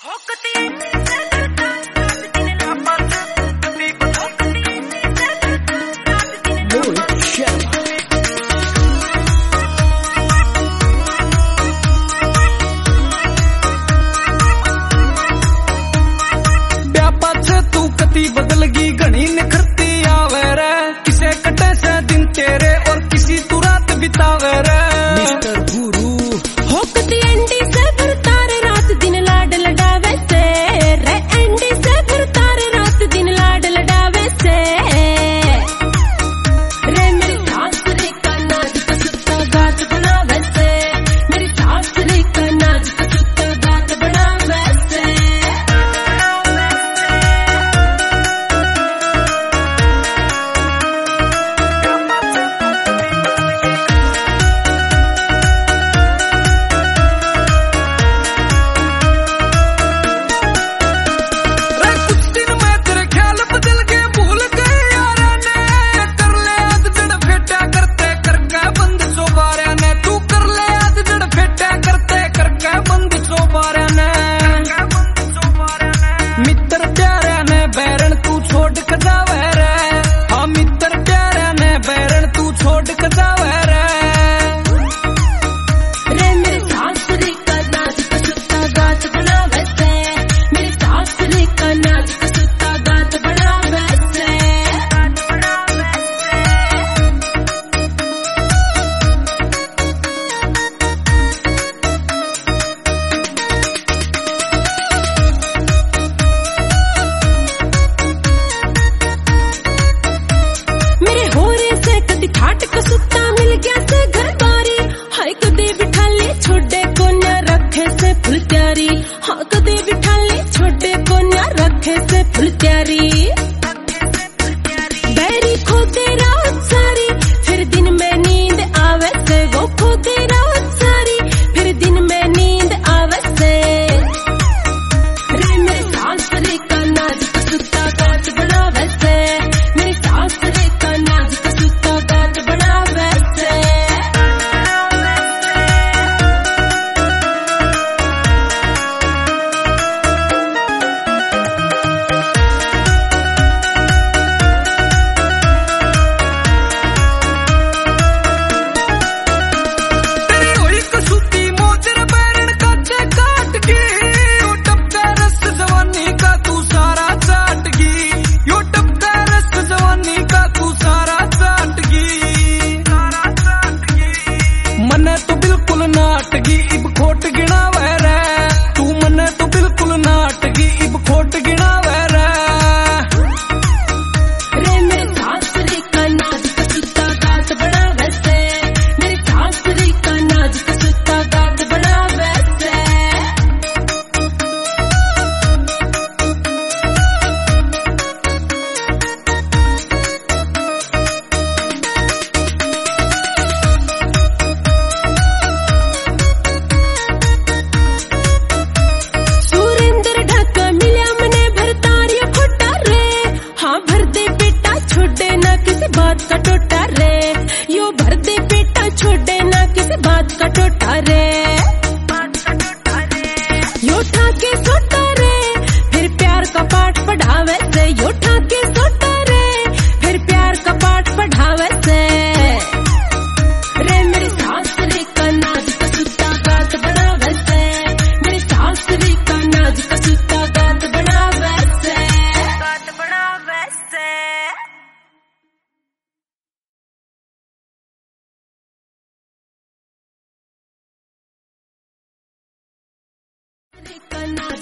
बदलगी घनी निखरती आवे रे, किसे कटे से दिन तेरे और किसी तू रात बितावे रे। मिस्टर गुरु होकती एंडी से भरतार रात दिन लाड लडावे से रे, एंडी से भरतार रात दिन लाड लडावे से रे। मेरी सासरी का नाजुक सुत्ता गात बनावे से, मेरी सासरी का नाजुक सुत्ता गात बनावे से। मित्र प्यारा ने बैरन तू छोड़ के जावे रे, हाँ मित्र प्यारा ने बैरन तू छोड़ के जावे रे। रे मेरी सासरी का नाजुक सुत्ता गात बनावे से, मेरी सासरी का नाजुक सुत्ता गात बनावे से। मेरे होरे से कदी ठाट का सुत्ता मिल गया से घर बारी, हाय कदे बिठाले छोड़े को न रखे से फुल त्यारी, हाँ कदे बिठाले छोड़े को न रखे से फुल त्यारी। बैरी खोदे रात सारी फिर दिन में नींद आवे से, वो खोदे रात सारी फिर दिन में नींद आवे से। रे मेरी सासरी का नाजुक सुत्ता गात बनावे से, मेरी सासरी का नाजुक सुत्ता गात बनावे से। तेरी हुई कसूती मोजर बैरन काटे काट की, यो टपका रस जवानी का तू सारा चाट गी, यो टपका रस जवानी का तू सारा चाट गी। मने तो बिल्कुल नाटगी इब खोट गिनावे रे, तू मने तो बिल्कुल नाटगी इब खोट गिनावे रे। रे मेरी सासरी का नाजुक सुत्ता गात बनावे से, मेरी सासरी का नाजुक सुत्ता गात बनावे से। सुरेंद्र ढाका मिल्या मने भरतारिया खोटा रे, हाँ भर दे बेटा छोड़े ना किसी बात का टोटा रे, यो भर दे बेटा छोड़े ना किसी बात का टोटा रे। यो ठाके सोटा रे फिर प्यार का पाठ पढ़ावे से, यो ठाके सोटा रे फिर प्यार का पाठ पढ़ावे से। रे मेरी सासरी का नाजुक सुत्ता गात बनावे से, मेरी सासरी का नाजुक सुत्ता गात बनावे से, गात बनावे से। का